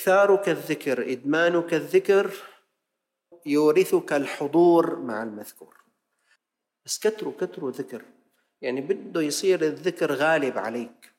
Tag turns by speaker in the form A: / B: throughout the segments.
A: إكثارك الذكر، إدمانك الذكر يورثك الحضور مع المذكور. بس كتروا ذكر، يعني بده يصير الذكر غالب عليك،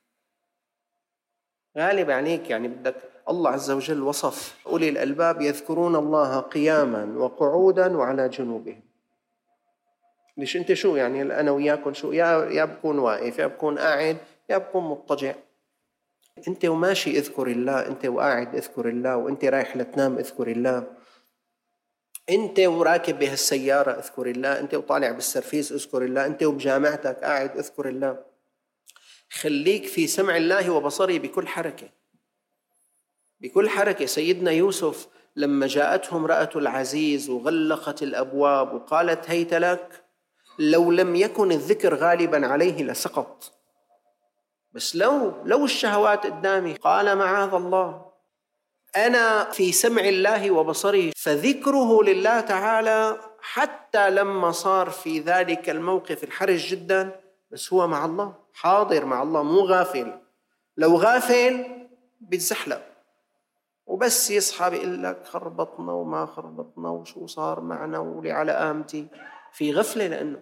A: غالب عليك. يعني بدك، الله عز وجل وصف أولي الألباب يذكرون الله قياما وقعودا وعلى جنوبهم. ليش انت شو يعني انا وياكم شو، يا بكون واقف، يا بكون قاعد، يا بكون مضطجع. انت وماشي اذكر الله، انت وقاعد اذكر الله، وانت رايح لتنام اذكر الله، انت وراكب بهالسيارة اذكر الله، انت وطالع بالسرفيس اذكر الله، انت وبجامعتك قاعد اذكر الله. خليك في سمع الله وبصره بكل حركة، بكل حركة. سيدنا يوسف لما جاءته امرأة العزيز وغلقت الأبواب وقالت هيت لك، لو لم يكن الذكر غالبا عليه لسقط. بس لو الشهوات قدامي قال معاذ الله، أنا في سمع الله وبصره. فذكره لله تعالى حتى لما صار في ذلك الموقف الحرج جدا، بس هو مع الله، حاضر مع الله، مو غافل. لو غافل بيتزحلق وبس يصحى بيقول لك خربطنا وما خربطنا وشو صار معنا ولي على قامتي، في غفلة. لأنه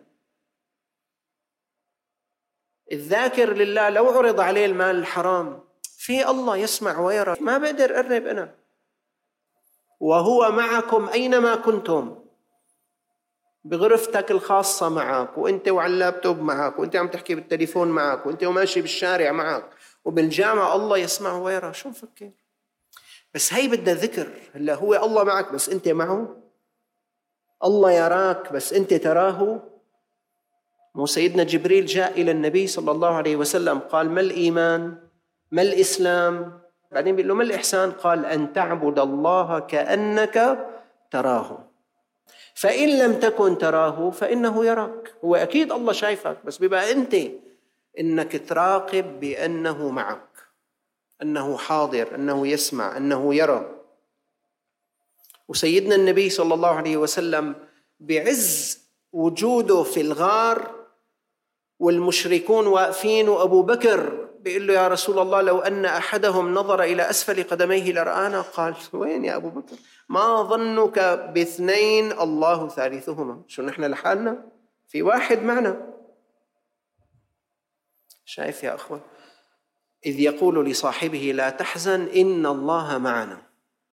A: الذاكر لله لو عرض عليه المال الحرام في الله يسمع ويرى، ما بقدر أقرب أنا. وهو معكم أينما كنتم، بغرفتك الخاصة معك، وانت وعلى اللابتوب معك، وانت عم تحكي بالتليفون معك، وانت وماشي بالشارع معك، وبالجامعة الله يسمع ويرى. شو مفكر؟ بس هي بدها ذكر. هلا هو الله معك بس انت معه، الله يراك بس انت تراه. مو سيدنا جبريل جاء إلى النبي صلى الله عليه وسلم قال ما الإيمان، ما الإسلام، بعدين بيقول له ما الإحسان، قال أن تعبد الله كأنك تراه فإن لم تكن تراه فإنه يراك. هو أكيد الله شايفك، بس بيبقى أنت إنك تراقب بأنه معك، أنه حاضر، أنه يسمع، أنه يرى. وسيدنا النبي صلى الله عليه وسلم بعز وجوده في الغار والمشركون واقفين، وأبو بكر بيقول له يا رسول الله لو أن أحدهم نظر إلى أسفل قدميه لرآنا. قال وين يا أبو بكر، ما ظنك باثنين الله ثالثهما، شو نحن لحالنا، في واحد معنا. شايف يا أخوة، إذ يقول لصاحبه لا تحزن إن الله معنا.